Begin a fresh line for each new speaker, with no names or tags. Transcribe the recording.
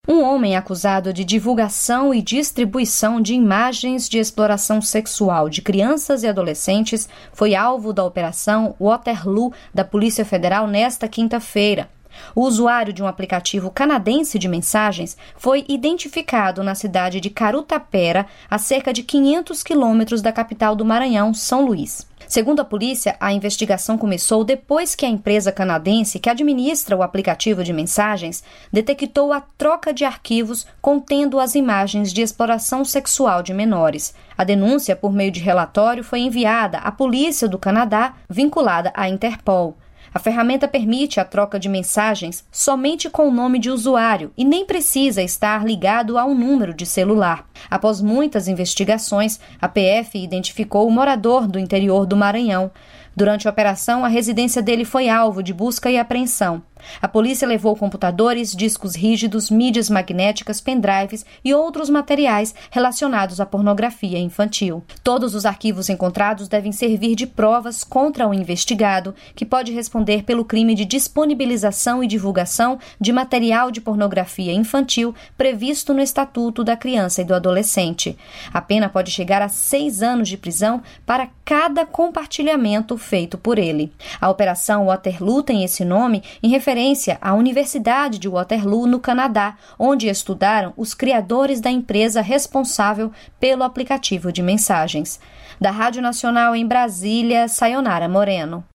Um homem acusado de divulgação e distribuição de imagens de exploração sexual de crianças e adolescentes foi alvo da Operação Waterloo da Polícia Federal nesta quinta-feira. O usuário de um aplicativo canadense de mensagens foi identificado na cidade de Carutapera, a cerca de 500 quilômetros da capital do Maranhão, São Luís. Segundo a polícia, a investigação começou depois que a empresa canadense que administra o aplicativo de mensagens detectou a troca de arquivos contendo as imagens de exploração sexual de menores. A denúncia, por meio de relatório, foi enviada à Polícia do Canadá, vinculada à Interpol. A ferramenta permite a troca de mensagens somente com o nome de usuário e nem precisa estar ligado a um número de celular. Após muitas investigações, a PF identificou o morador do interior do Maranhão. Durante a operação, a residência dele foi alvo de busca e apreensão. A polícia levou computadores, discos rígidos, mídias magnéticas, pendrives e outros materiais relacionados à pornografia infantil. Todos os arquivos encontrados devem servir de provas contra o investigado, que pode responder pelo crime de disponibilização e divulgação de material de pornografia infantil previsto no Estatuto da Criança e do Adolescente. A pena pode chegar a 6 anos de prisão para cada compartilhamento feito por ele. A Operação Waterloo tem esse nome em referência à Universidade de Waterloo, no Canadá, onde estudaram os criadores da empresa responsável pelo aplicativo de mensagens. Da Rádio Nacional em Brasília, Sayonara Moreno.